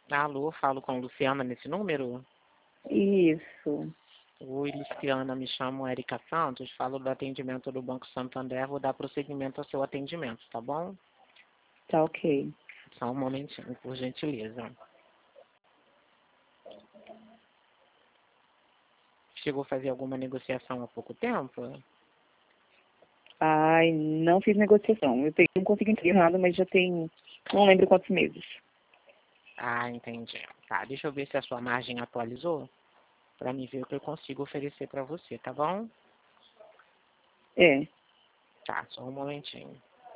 Alô, falo com a Luciana nesse número? Isso. Oi, Luciana, me chamo Erika Santos, falo do atendimento do Banco Santander, vou dar prosseguimento ao seu atendimento, tá bom? Tá ok. Só um momentinho, por gentileza. Chegou a fazer alguma negociação há pouco tempo? Ai, não fiz negociação. Não consegui entender nada, mas já tem, não lembro quantos meses. Ah, entendi. Tá, deixa eu ver se a sua margem atualizou, para me ver o que eu consigo oferecer para você, tá bom? É. Tá, só um momentinho.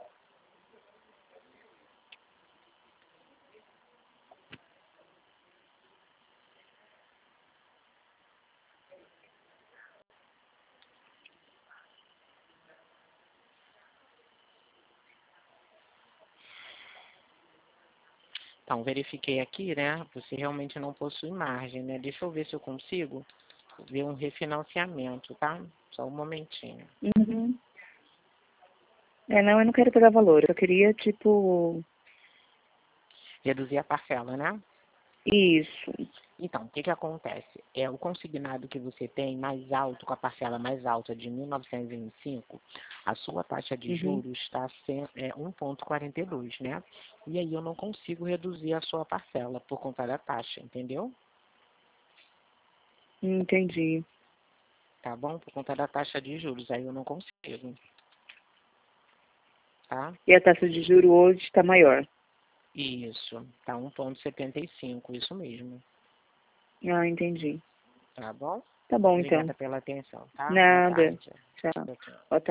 Então, verifiquei aqui, né? Você realmente não possui margem, né? Deixa eu ver se eu consigo ver um refinanciamento, tá? Só um momentinho. Uhum. Não, eu não quero pegar valor. Eu queria, tipo, Reduzir a parcela, né? isso. Então, o que que acontece? O consignado que você tem mais alto, com a parcela mais alta de 1.925, a sua taxa de Uhum. juros está 1,42, né? E aí eu não consigo reduzir a sua parcela por conta da taxa, entendeu? Entendi. Tá bom? Por conta da taxa de juros, aí eu não consigo, tá? E a taxa de juro hoje está maior. Isso, tá 1,75, isso mesmo, Ah, entendi. tá bom? Tá bom, então. Obrigada pela atenção, tá? Boa Nada. tarde. Tchau. Tchau, tchau. Boa tarde.